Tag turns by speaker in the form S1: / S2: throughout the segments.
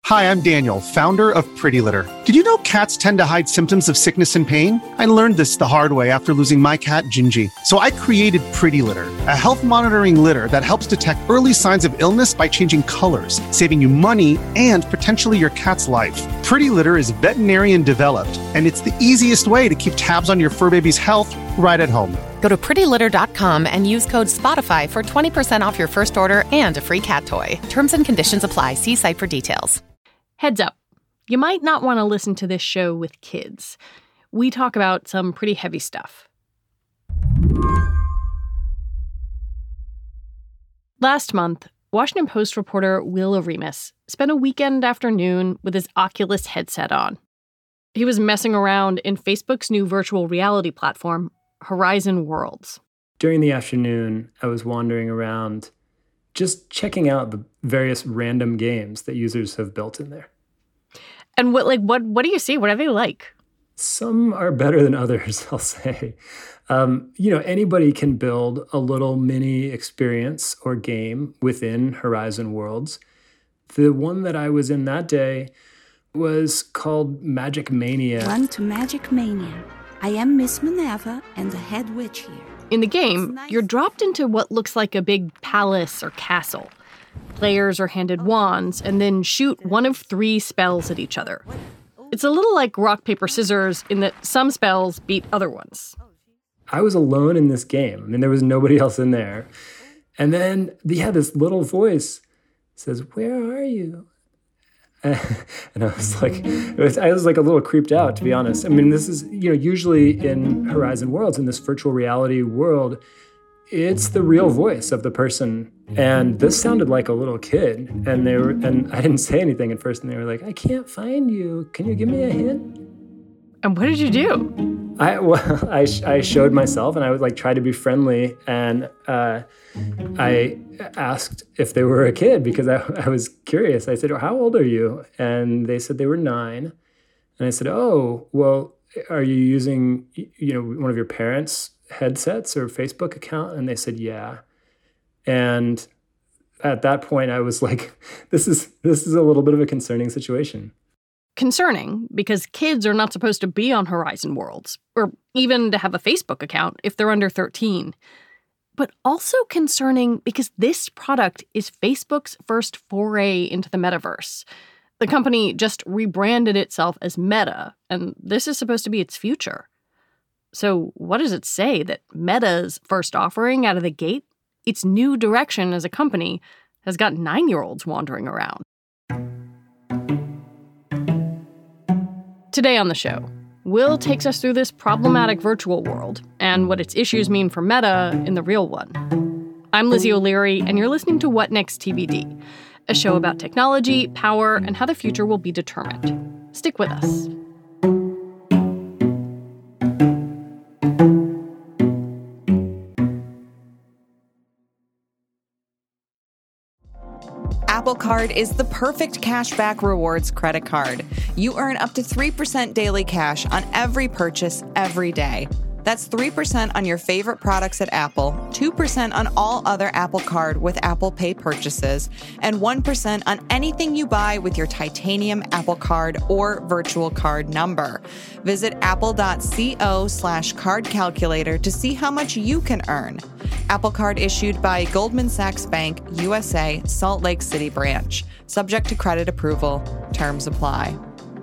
S1: Hi, I'm Daniel, founder of Pretty Litter. Did you know cats tend to hide symptoms of sickness and pain? I learned this the hard way after losing my cat, Gingy. So I created Pretty Litter, a health monitoring litter that helps detect early signs of illness by changing colors, saving you money and potentially your cat's life. Pretty Litter is veterinarian developed, and it's the easiest way to keep tabs on your fur baby's health right at home.
S2: Go to prettylitter.com and use code SPOTIFY for 20% off your first order and a free cat toy. Terms and conditions apply. See site for details.
S3: Heads up, you might not want to listen to this show with kids. We talk about some pretty heavy stuff. Last month, Washington Post reporter Will Oremus spent a weekend afternoon with his Oculus headset on. He was messing around in Facebook's new virtual reality platform, Horizon Worlds.
S4: During the afternoon, I was wandering around just checking out the various random games that users have built in there.
S3: And what do you see? What are they like?
S4: Some are better than others, I'll say. Anybody can build a little mini experience or game within Horizon Worlds. The one that I was in that day was called Magic Mania.
S5: Run to Magic Mania. I am Miss Minerva and the head witch here.
S3: In the game, you're dropped into what looks like a big palace or castle. Players are handed wands and then shoot one of 3 spells at each other. It's a little like rock, paper, scissors in that some spells beat other ones.
S4: I was alone in this game. I mean, there was nobody else in there. And then, this little voice says, "Where are you?" And I was like a little creeped out, to be honest. I mean, this is, usually in Horizon Worlds, in this virtual reality world, it's the real voice of the person. And this sounded like a little kid. And I didn't say anything at first. And they were like, "I can't find you. Can you give me a hint?"
S3: And what did you do?
S4: I showed myself, and I would try to be friendly. And I asked if they were a kid because I was curious. I said, "How old are you?" And they said they were 9. And I said, "Oh, well, are you using, one of your parents' headsets or Facebook account?" And they said, "Yeah." And at that point, I was like, this is a little bit of a concerning situation.
S3: Concerning because kids are not supposed to be on Horizon Worlds, or even to have a Facebook account if they're under 13. But also concerning because this product is Facebook's first foray into the metaverse. The company just rebranded itself as Meta, and this is supposed to be its future. So what does it say that Meta's first offering out of the gate, its new direction as a company, has got 9-year-olds wandering around? Today on the show, Will takes us through this problematic virtual world and what its issues mean for Meta in the real one. I'm Lizzie O'Leary, and you're listening to What Next TBD, a show about technology, power, and how the future will be determined. Stick with us.
S6: Apple Card is the perfect cashback rewards credit card. You earn up to 3% daily cash on every purchase every day. That's 3% on your favorite products at Apple, 2% on all other Apple Card with Apple Pay purchases, and 1% on anything you buy with your titanium Apple Card or virtual card number. Visit apple.co/card calculator to see how much you can earn. Apple Card issued by Goldman Sachs Bank, USA, Salt Lake City branch. Subject to credit approval. Terms apply.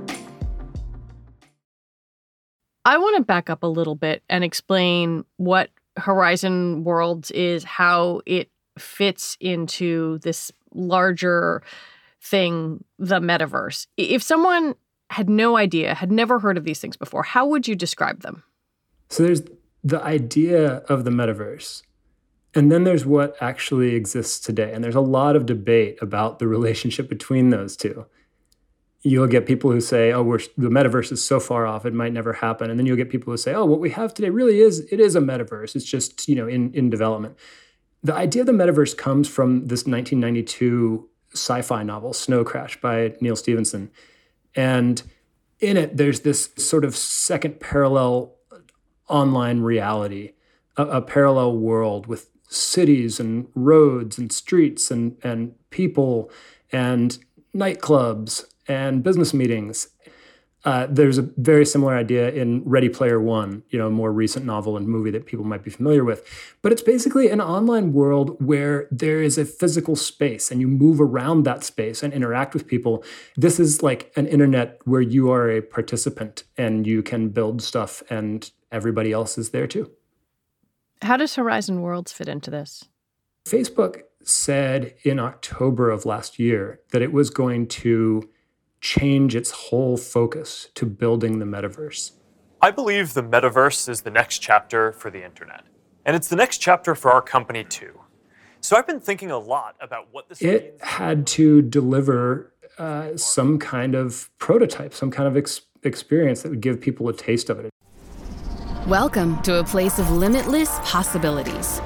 S3: I want to back up a little bit and explain what Horizon Worlds is, how it fits into this larger thing, the metaverse. If someone had no idea, had never heard of these things before, how would you describe them?
S4: So there's the idea of the metaverse, and then there's what actually exists today. And there's a lot of debate about the relationship between those two. You'll get people who say, "Oh, the metaverse is so far off, it might never happen." And then you'll get people who say, "Oh, what we have today really is a metaverse. It's just, in development." The idea of the metaverse comes from this 1992 sci-fi novel, Snow Crash by Neal Stephenson. And in it, there's this sort of second parallel online reality, a parallel world with cities and roads and streets and people and nightclubs and business meetings. There's a very similar idea in Ready Player One, a more recent novel and movie that people might be familiar with. But it's basically an online world where there is a physical space and you move around that space and interact with people. This is like an internet where you are a participant and you can build stuff and everybody else is there too.
S3: How does Horizon Worlds fit into this?
S4: Facebook said in October of last year that it was going to change its whole focus to building the metaverse.
S7: I believe the metaverse is the next chapter for the internet. And it's the next chapter for our company too. So I've been thinking a lot about what this means.
S4: It had to deliver some kind of prototype, some kind of experience that would give people a taste of it.
S8: Welcome to a place of limitless possibilities.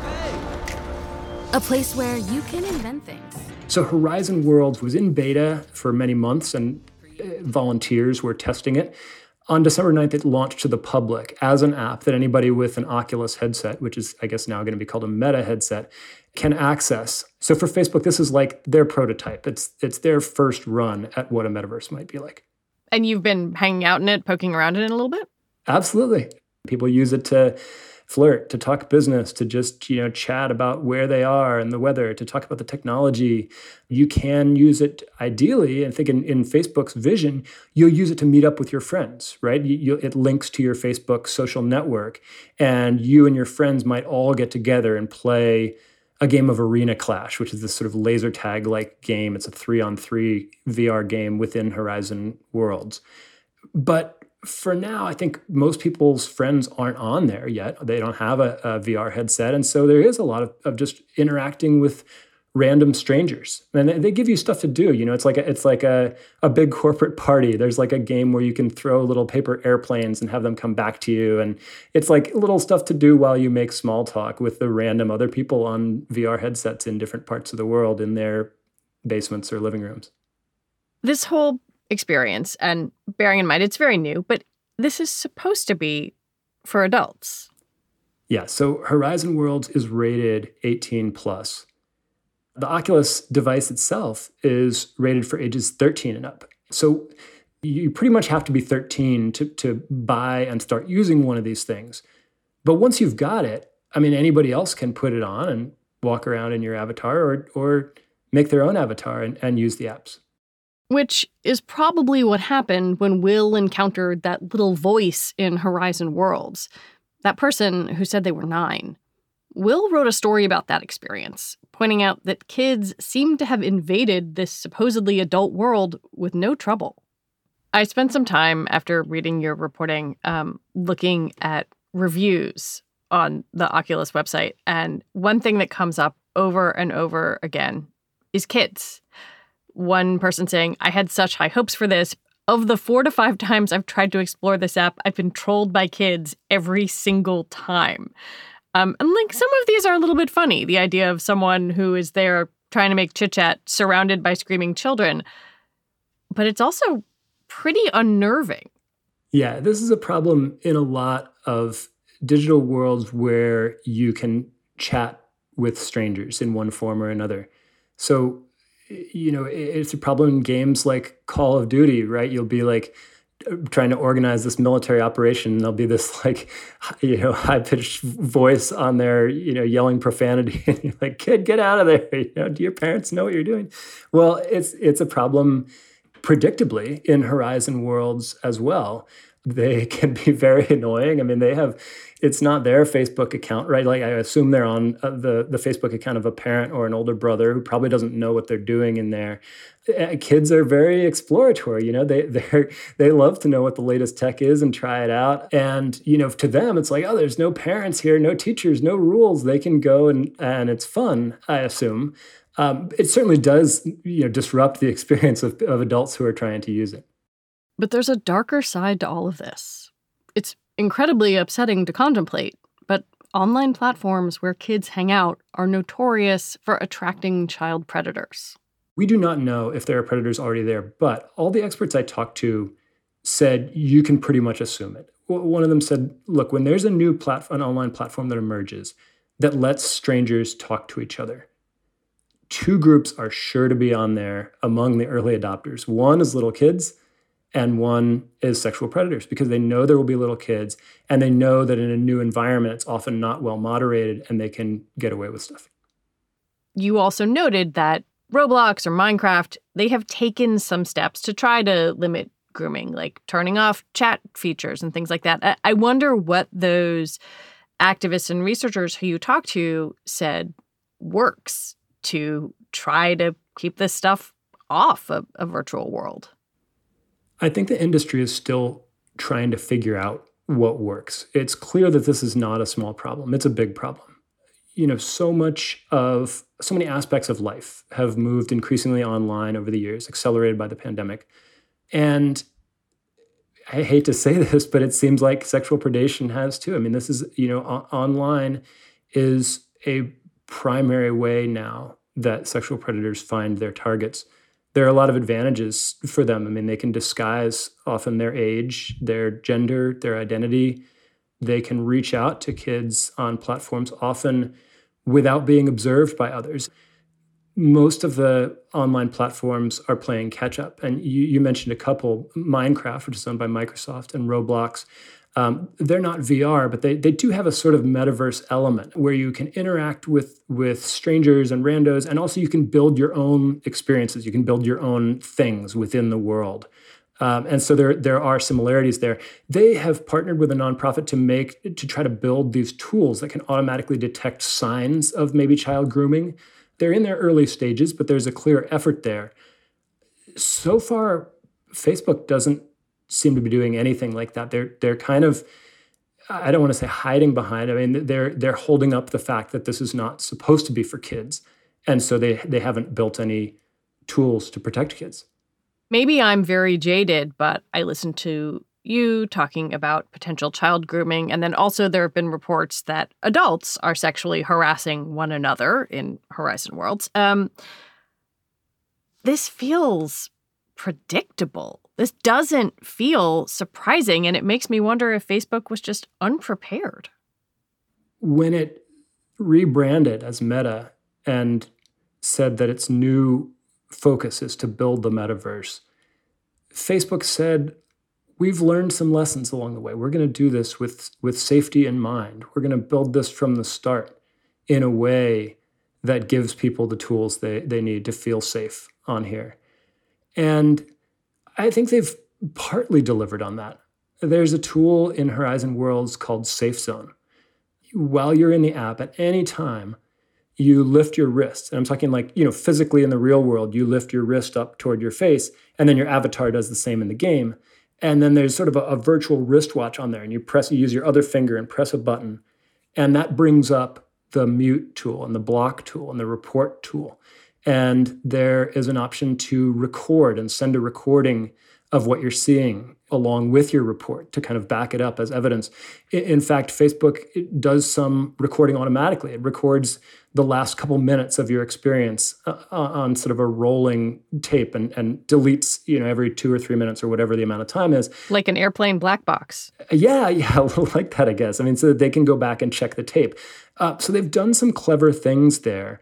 S8: A place where you can invent things.
S4: So Horizon Worlds was in beta for many months and volunteers were testing it. On December 9th, it launched to the public as an app that anybody with an Oculus headset, which is, I guess, now going to be called a Meta headset, can access. So for Facebook, this is like their prototype. It's their first run at what a metaverse might be like.
S3: And you've been hanging out in it, poking around in it a little bit?
S4: Absolutely. People use it to flirt, to talk business, to just, chat about where they are and the weather, to talk about the technology. You can use it ideally, I think in Facebook's vision, you'll use it to meet up with your friends, right? It links to your Facebook social network, and you and your friends might all get together and play a game of Arena Clash, which is this sort of laser tag-like game. It's a 3-on-3 VR game within Horizon Worlds. But for now, I think most people's friends aren't on there yet. They don't have a VR headset. And so there is a lot of just interacting with random strangers. And they give you stuff to do. It's like a big corporate party. There's like a game where you can throw little paper airplanes and have them come back to you. And it's like little stuff to do while you make small talk with the random other people on VR headsets in different parts of the world in their basements or living rooms.
S3: This whole experience, and bearing in mind it's very new, but this is supposed to be for adults.
S4: Yeah, so Horizon Worlds is rated 18 plus. The Oculus device itself is rated for ages 13 and up. So you pretty much have to be 13 to buy and start using one of these things. But once you've got it, anybody else can put it on and walk around in your avatar or make their own avatar and use the apps.
S3: Which is probably what happened when Will encountered that little voice in Horizon Worlds, that person who said they were 9. Will wrote a story about that experience, pointing out that kids seem to have invaded this supposedly adult world with no trouble. I spent some time after reading your reporting looking at reviews on the Oculus website, and one thing that comes up over and over again is kids. One person saying, I had such high hopes for this. Of the 4 to 5 times I've tried to explore this app, I've been trolled by kids every single time. And some of these are a little bit funny. The idea of someone who is there trying to make chit-chat surrounded by screaming children. But it's also pretty unnerving.
S4: Yeah, this is a problem in a lot of digital worlds where you can chat with strangers in one form or another. So it's a problem in games like Call of Duty, right? You'll be like trying to organize this military operation, and there'll be this high-pitched voice on there, yelling profanity, and you're like, kid, get out of there. Do your parents know what you're doing? Well, it's a problem predictably in Horizon Worlds as well. They can be very annoying. It's not their Facebook account, right? Like I assume they're on the Facebook account of a parent or an older brother who probably doesn't know what they're doing in there. Kids are very exploratory, they love to know what the latest tech is and try it out. And, to them, it's like, oh, there's no parents here, no teachers, no rules. They can go and it's fun, I assume. It certainly does, disrupt the experience of adults who are trying to use it.
S3: But there's a darker side to all of this. It's incredibly upsetting to contemplate, but online platforms where kids hang out are notorious for attracting child predators.
S4: We do not know if there are predators already there, but all the experts I talked to said you can pretty much assume it. One of them said, look, when there's a new an online platform that emerges that lets strangers talk to each other, two groups are sure to be on there among the early adopters. One is little kids, and one is sexual predators, because they know there will be little kids, and they know that in a new environment, it's often not well moderated, and they can get away with stuff.
S3: You also noted that Roblox or Minecraft, they have taken some steps to try to limit grooming, like turning off chat features and things like that. I wonder what those activists and researchers who you talked to said works to try to keep this stuff off a virtual world.
S4: I think the industry is still trying to figure out what works. It's clear that this is not a small problem. It's a big problem. So many aspects of life have moved increasingly online over the years, accelerated by the pandemic. And I hate to say this, but it seems like sexual predation has too. I mean, this is, online is a primary way now that sexual predators find their targets. There are a lot of advantages for them. I mean, they can disguise often their age, their gender, their identity. They can reach out to kids on platforms often without being observed by others. Most of the online platforms are playing catch up. And you mentioned a couple, Minecraft, which is owned by Microsoft, and Roblox. They're not VR, but they do have a sort of metaverse element where you can interact with strangers and randos, and also you can build your own experiences. You can build your own things within the world. And so there are similarities there. They have partnered with a nonprofit to try to build these tools that can automatically detect signs of maybe child grooming. They're in their early stages, but there's a clear effort there. So far, Facebook doesn't seem to be doing anything like that. They're kind of, I don't want to say hiding behind. I mean, they're holding up the fact that this is not supposed to be for kids. And so they haven't built any tools to protect kids.
S3: Maybe I'm very jaded, but I listened to you talking about potential child grooming. And then also there have been reports that adults are sexually harassing one another in Horizon Worlds. This feels predictable. This doesn't feel surprising. And it makes me wonder if Facebook was just unprepared.
S4: When it rebranded as Meta and said that its new focus is to build the metaverse, Facebook said, we've learned some lessons along the way. We're going to do this with safety in mind. We're going to build this from the start in a way that gives people the tools they need to feel safe on here. And I think they've partly delivered on that. There's a tool in Horizon Worlds called Safe Zone. While you're in the app, at any time, you lift your wrist. And I'm talking like, physically in the real world, you lift your wrist up toward your face, and then your avatar does the same in the game. And then there's sort of a virtual wristwatch on there, and you use your other finger and press a button. And that brings up the mute tool and the block tool and the report tool. And there is an option to record and send a recording of what you're seeing along with your report to kind of back it up as evidence. In fact, Facebook does some recording automatically. It records the last couple minutes of your experience on sort of a rolling tape and deletes, every 2 or 3 minutes or whatever the amount of time is.
S3: Like an airplane black box.
S4: Yeah, a little like that, I guess. I mean, so that they can go back and check the tape. So they've done some clever things there.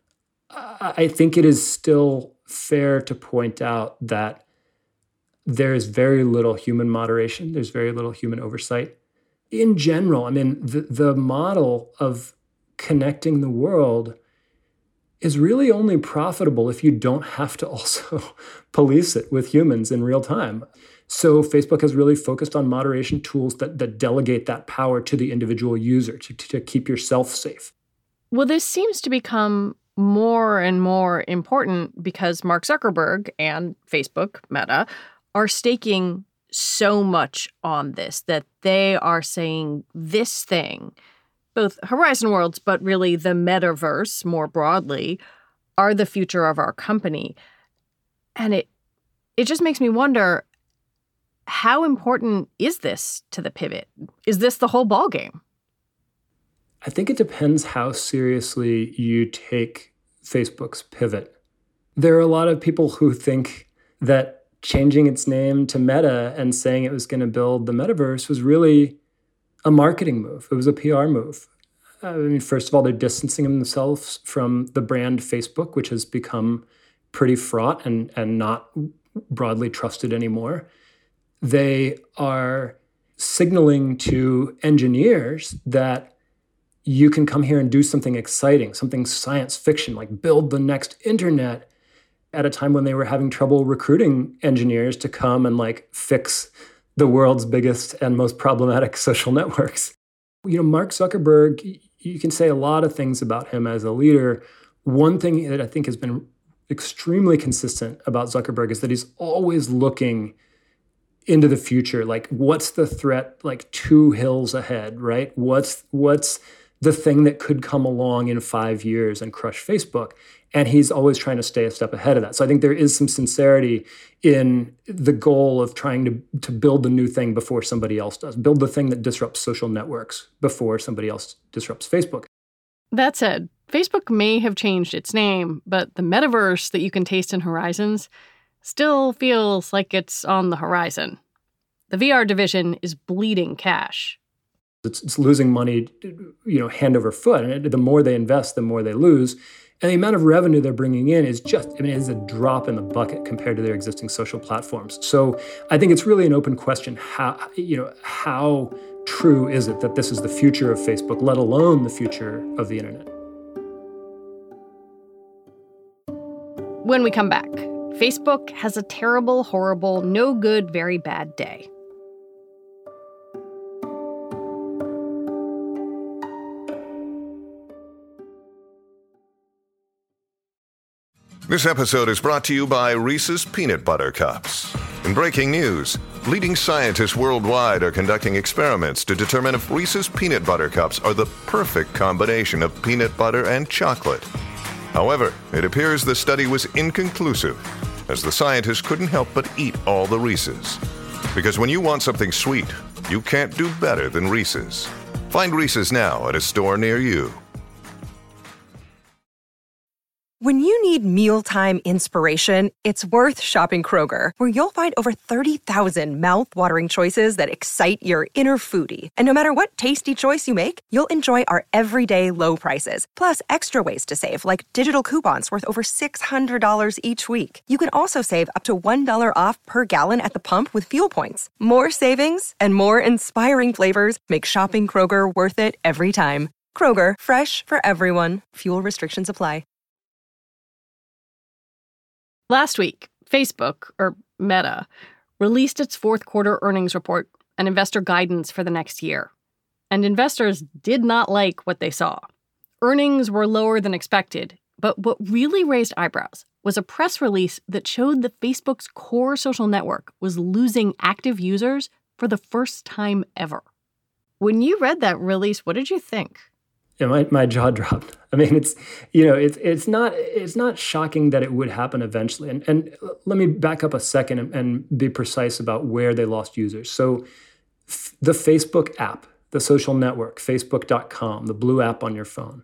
S4: I think it is still fair to point out that there is very little human moderation. There's very little human oversight. In general, I mean, the model of connecting the world is really only profitable if you don't have to also police it with humans in real time. So Facebook has really focused on moderation tools that delegate that power to the individual user to keep yourself safe.
S3: Well, this seems to become more and more important because Mark Zuckerberg and Facebook, Meta, are staking so much on this that they are saying this thing, both Horizon Worlds, but really the metaverse more broadly, are the future of our company. And it just makes me wonder, how important is this to the pivot? Is this the whole ballgame?
S4: I think it depends how seriously you take Facebook's pivot. There are a lot of people who think that changing its name to Meta and saying it was going to build the metaverse was really a marketing move. It was a PR move. I mean, first of all, they're distancing themselves from the brand Facebook, which has become pretty fraught and not broadly trusted anymore. They are signaling to engineers that you can come here and do something exciting, something science fiction, like build the next internet, at a time when they were having trouble recruiting engineers to come and like fix the world's biggest and most problematic social networks. You know, Mark Zuckerberg, you can say a lot of things about him as a leader. One thing that I think has been extremely consistent about Zuckerberg is that he's always looking into the future. Like, what's the threat like 2 hills ahead, right? What's the thing that could come along in 5 years and crush Facebook? And he's always trying to stay a step ahead of that. So I think there is some sincerity in the goal of trying to build the new thing before somebody else does. Build the thing that disrupts social networks before somebody else disrupts Facebook.
S3: That said, Facebook may have changed its name, but the metaverse that you can taste in Horizons still feels like it's on the horizon. The VR division is bleeding cash.
S4: It's losing money, hand over foot. And the more they invest, the more they lose. And the amount of revenue they're bringing in is is a drop in the bucket compared to their existing social platforms. So I think it's really an open question. How true is it that this is the future of Facebook, let alone the future of the internet?
S3: When we come back, Facebook has a terrible, horrible, no good, very bad day.
S9: This episode is brought to you by Reese's Peanut Butter Cups. In breaking news, leading scientists worldwide are conducting experiments to determine if Reese's Peanut Butter Cups are the perfect combination of peanut butter and chocolate. However, it appears the study was inconclusive, as the scientists couldn't help but eat all the Reese's. Because when you want something sweet, you can't do better than Reese's. Find Reese's now at a store near you.
S10: When you need mealtime inspiration, it's worth shopping Kroger, where you'll find over 30,000 mouth-watering choices that excite your inner foodie. And no matter what tasty choice you make, you'll enjoy our everyday low prices, plus extra ways to save, like digital coupons worth over $600 each week. You can also save up to $1 off per gallon at the pump with fuel points. More savings and more inspiring flavors make shopping Kroger worth it every time. Kroger, fresh for everyone. Fuel restrictions apply.
S3: Last week, Facebook, or Meta, released its fourth quarter earnings report and investor guidance for the next year. And investors did not like what they saw. Earnings were lower than expected, but what really raised eyebrows was a press release that showed that Facebook's core social network was losing active users for the first time ever. When you read that release, what did you think?
S4: Yeah, my jaw dropped. I mean, it's not shocking that it would happen eventually. And let me back up a second and be precise about where they lost users. So the Facebook app, the social network, facebook.com, the blue app on your phone,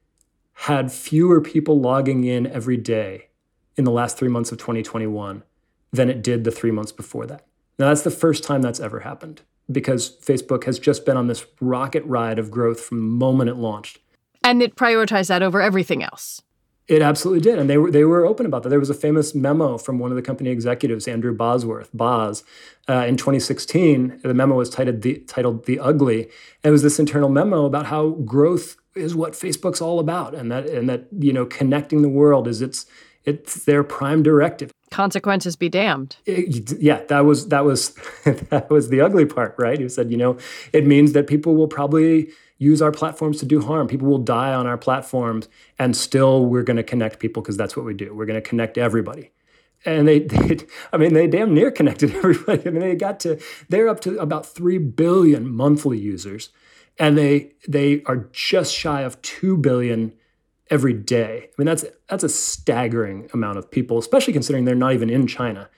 S4: had fewer people logging in every day in the last 3 months of 2021 than it did the 3 months before that. Now, that's the first time that's ever happened, because Facebook has just been on this rocket ride of growth from the moment it launched.
S3: And it prioritized that over everything else.
S4: It absolutely did. And they were open about that. There was a famous memo from one of the company executives, Andrew Bosworth, Boz, in 2016. The memo was titled The Ugly. And it was this internal memo about how growth is what Facebook's all about, and that connecting the world is it's their prime directive.
S3: Consequences be damned.
S4: That was that was the ugly part, right? He said, it means that people will probably use our platforms to do harm. People will die on our platforms, and still we're going to connect people because that's what we do. We're going to connect everybody. And they damn near connected everybody. I mean, they're up to about 3 billion monthly users, and they are just shy of 2 billion every day. I mean, that's a staggering amount of people, especially considering they're not even in China.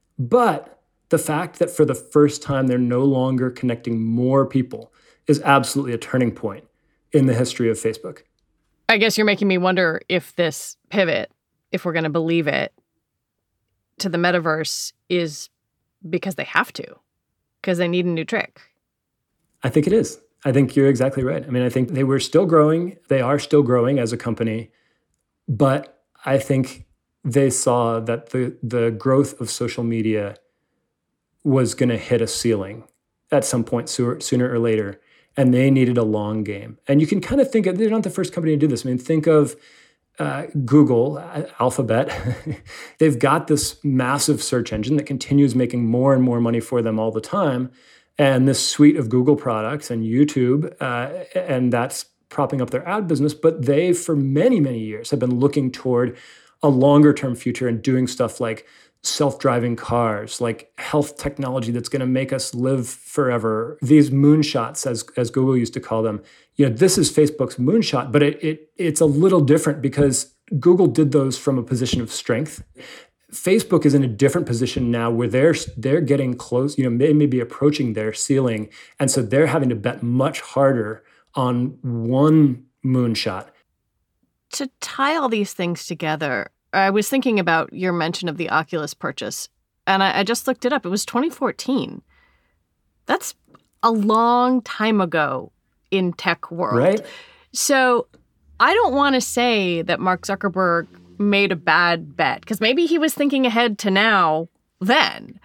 S4: But the fact that for the first time they're no longer connecting more people is absolutely a turning point in the history of Facebook.
S3: I guess you're making me wonder if this pivot, if we're going to believe it, to the metaverse is because they have to, because they need a new trick.
S4: I think it is. I think you're exactly right. I mean, I think they were still growing. They are still growing as a company. But I think they saw that the growth of social media was going to hit a ceiling at some point sooner or later. And they needed a long game. And you can kind of think of, they're not the first company to do this. I mean, think of Google, Alphabet. They've got this massive search engine that continues making more and more money for them all the time. And this suite of Google products and YouTube, and that's propping up their ad business. But they, for many, many years, have been looking toward a longer term future and doing stuff like self-driving cars, like health technology that's going to make us live forever. These moonshots, as Google used to call them, this is Facebook's moonshot, but it's a little different because Google did those from a position of strength. Facebook is in a different position now where they're getting close, they may be approaching their ceiling. And so they're having to bet much harder on one moonshot.
S3: To tie all these things together, I was thinking about your mention of the Oculus purchase, and I just looked it up. It was 2014. That's a long time ago in tech world.
S4: Right.
S3: So I don't want to say that Mark Zuckerberg made a bad bet, because maybe he was thinking ahead to now then.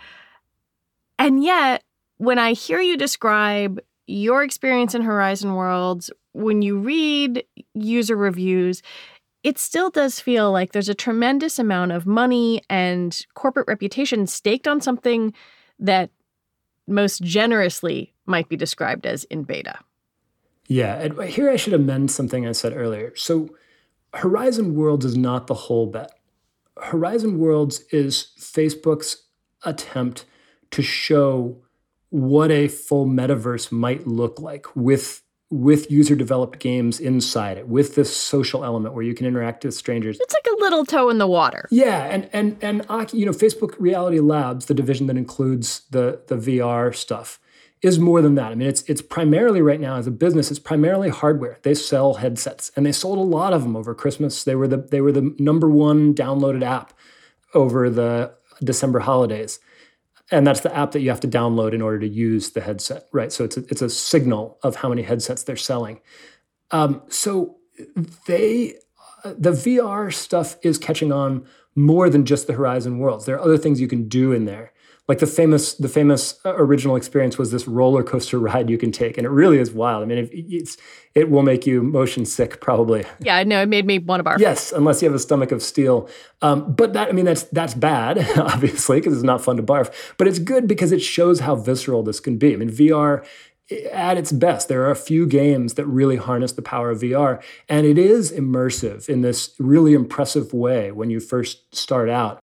S3: And yet, when I hear you describe your experience in Horizon Worlds, when you read user reviews, it still does feel like there's a tremendous amount of money and corporate reputation staked on something that most generously might be described as in beta.
S4: Yeah, and here I should amend something I said earlier. So Horizon Worlds is not the whole bet. Horizon Worlds is Facebook's attempt to show what a full metaverse might look like with user-developed games inside it, with this social element where you can interact with strangers.
S3: It's like a little toe in the water.
S4: Yeah, and Facebook Reality Labs, the division that includes the VR stuff, is more than that. I mean, it's primarily right now as a business, it's primarily hardware. They sell headsets, and they sold a lot of them over Christmas. They were the number one downloaded app over the December holidays. And that's the app that you have to download in order to use the headset, right? So it's a signal of how many headsets they're selling. So the VR stuff is catching on more than just the Horizon Worlds. There are other things you can do in there. Like the famous original experience was this roller coaster ride you can take, and it really is wild. I mean, it will make you motion sick probably.
S3: Yeah, no, it made me want to barf.
S4: Yes, unless you have a stomach of steel. But that's bad, obviously, because it's not fun to barf. But it's good because it shows how visceral this can be. I mean, VR at its best, there are a few games that really harness the power of VR, and it is immersive in this really impressive way when you first start out.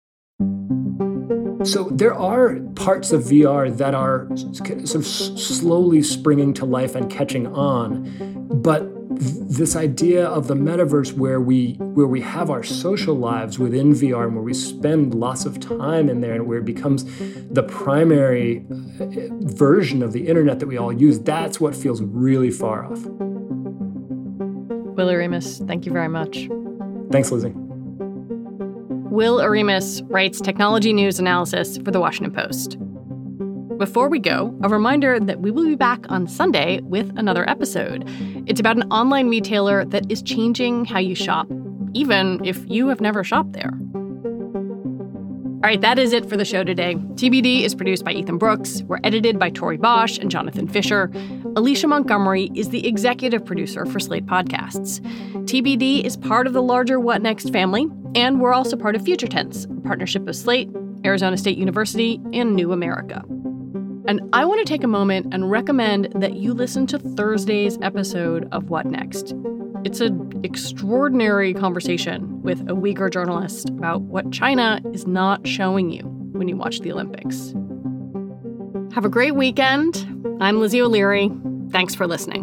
S4: So there are parts of VR that are sort of slowly springing to life and catching on, but this idea of the metaverse where we have our social lives within VR and where we spend lots of time in there and where it becomes the primary version of the internet that we all use, that's what feels really far off.
S3: Will Oremus, thank you very much.
S4: Thanks, Lizzie.
S3: Will Oremus writes technology news analysis for The Washington Post. Before we go, a reminder that we will be back on Sunday with another episode. It's about an online retailer that is changing how you shop, even if you have never shopped there. All right, that is it for the show today. TBD is produced by Ethan Brooks. We're edited by Tori Bosch and Jonathan Fisher. Alicia Montgomery is the executive producer for Slate Podcasts. TBD is part of the larger What Next family, and we're also part of Future Tense, a partnership of Slate, Arizona State University, and New America. And I want to take a moment and recommend that you listen to Thursday's episode of What Next. It's an extraordinary conversation with a Uyghur journalist about what China is not showing you when you watch the Olympics. Have a great weekend. I'm Lizzie O'Leary. Thanks for listening.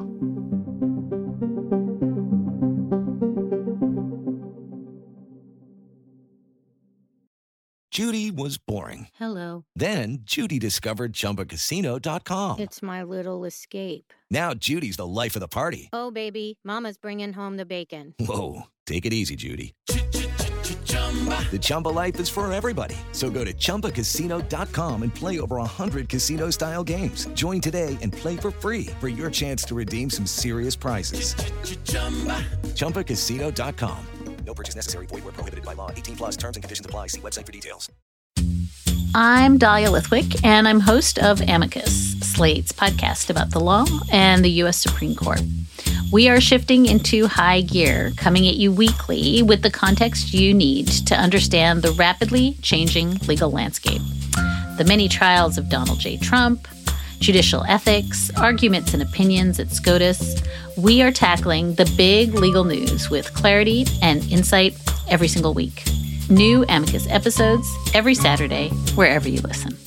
S11: Judy was boring.
S12: Hello.
S11: Then Judy discovered ChumbaCasino.com.
S12: It's my little escape.
S11: Now Judy's the life of the party.
S12: Oh, baby, mama's bringing home the bacon.
S11: Whoa, take it easy, Judy. The Chumba life is for everybody. So go to ChumbaCasino.com and play over 100 casino-style games. Join today and play for free for your chance to redeem some serious prizes. ChumbaCasino.com. No purchase necessary. Void where prohibited by law. 18 plus terms and conditions apply. See website for details.
S13: I'm Dahlia Lithwick, and I'm host of Amicus, Slate's podcast about the law and the U.S. Supreme Court. We are shifting into high gear, coming at you weekly with the context you need to understand the rapidly changing legal landscape. The many trials of Donald J. Trump, judicial ethics, arguments and opinions at SCOTUS. We are tackling the big legal news with clarity and insight every single week. New Amicus episodes every Saturday, wherever you listen.